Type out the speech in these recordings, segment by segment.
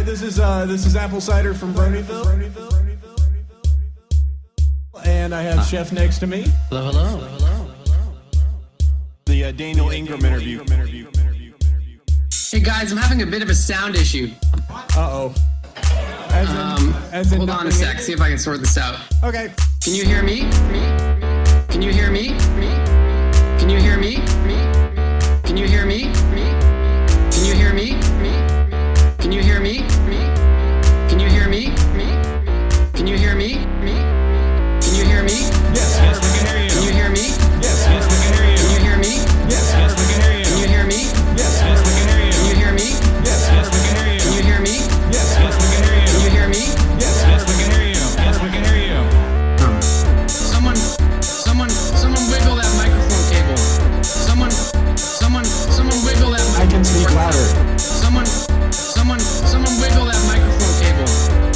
this is apple cider from Bronyville, and I have Chef next to me. Hello, hello, hello. The Daniel Ingram interview. Hey guys, I'm having a bit of a sound issue. Uh-oh. As in Hold on a sec, see if I can sort this out. Okay. Can you hear me? Can you hear me? Can you hear me? Can you hear me? Can you hear me? Can you hear me? Can you hear me? Can you hear me? Can you hear me? Yes, yes, we can hear you. Can you hear me? Yes, yes, we can hear you. Can you hear me? Yes, yes, we can hear you. Can you hear me? Yes, yes, we can hear you. Can you hear me? Yes, yes, we can hear you. Can you hear me? Yes, yes, we can hear you. Can you hear me? Yes, yes, we can hear you. Yes, we can hear you. Someone wiggle that microphone cable. Someone wiggle that I can speak louder. Someone wiggle that microphone cable.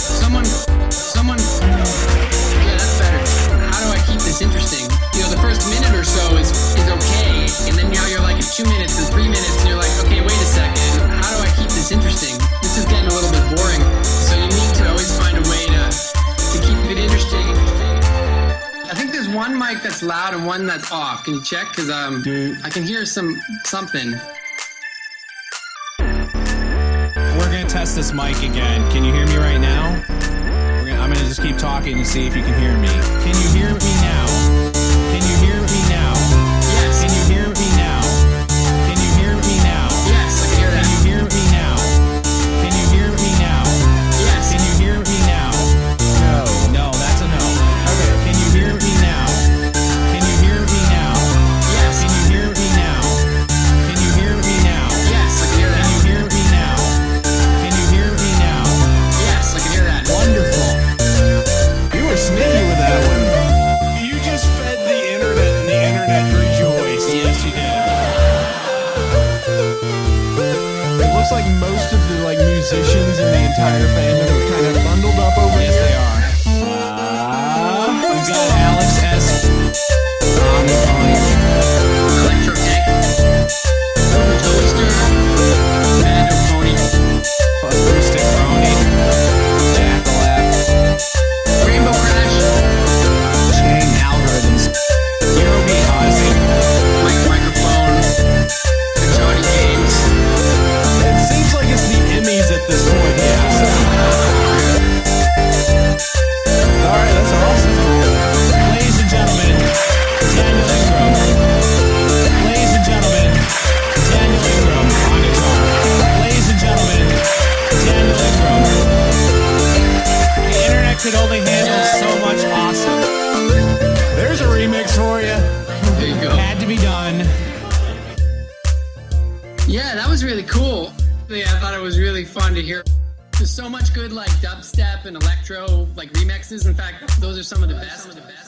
Yeah, that's better. How do I keep this interesting? You know, the first minute or so is okay, and then now you're like at 2 minutes and 3 minutes, and you're like, okay, wait a second. How do I keep this interesting? This is getting a little bit boring. So you need to always find a way to keep it interesting. I think there's one mic that's loud and one that's off. Can you check? Because I can hear something. We're gonna test this mic again. Can you hear me right now? I'm gonna just keep talking and see if you can hear me. Can you hear me now? Can you hear me now? Yes. Can you hear me now? Can you hear me now? Yes, I can hear that. Can you hear me now? Can you hear me now? Yes. Can you hear me now? No. No, that's a no. Okay. Can you hear me now? Can you hear me now? Yes. Can you hear me now? Can you hear me now? Yes, I can hear Can that. you hear me now? Can you hear me now? Yes, I can hear that. Wonderful. You were sneaky with that one. You just fed the internet and the internet rejoiced. Yes, you did. It looks like most of the musicians in the entire fandom are kind of bundled up over Yes, here. they are. We've got Alex S. on the phone. Electro Tank. Toaster. Mando Pony. Acoustic Brony. Jackalap. Rainbow Crash. Chain Algorithms. Eurobeat Odyssey. Microphone. Johnny James. It seems like it's the Emmys at this point. Yeah. All right, that's awesome. Ladies and gentlemen, Daniel Ingram. Ladies and gentlemen, Daniel Ingram on guitar. Ladies and gentlemen, Daniel Ingram. The internet could only handle so much awesome. There's a remix for you. There you go. Had to be done. Yeah, that was really cool. Yeah, I thought it was really fun to hear. There's so much good dubstep and electro remixes. In fact, those are some of the best.